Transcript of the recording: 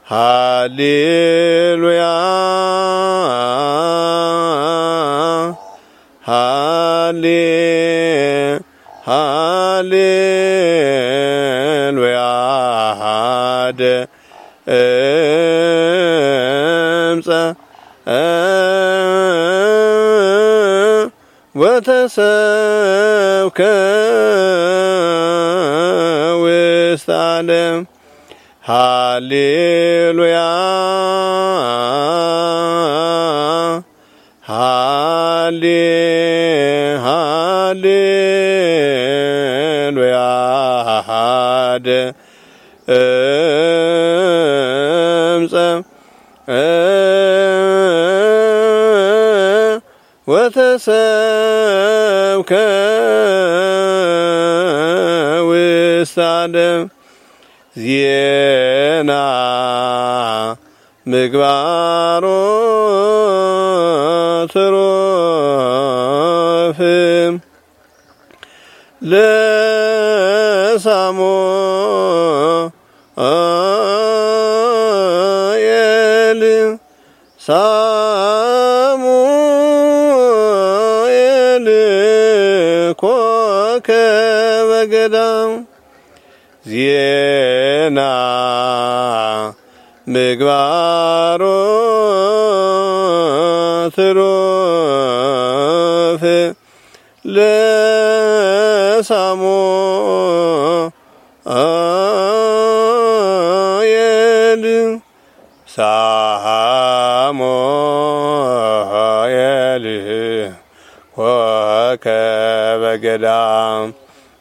ሃሌሉያ ሃሌሉያ ድምፀ ወተሰብከ ውስተ ዓለም ሃሌሉያ ሃሌሉያ ድምፀ ወተሰብከ ውስተ ዓለም ዜና ምግባሮ ትሩፍ ለሳሙኤል ሳሙኤል ኮከበ ገዳም ዜና ምግባሮ ትሩፍ ለሳሙኤል ሳሙኤል ኮከበ ገዳም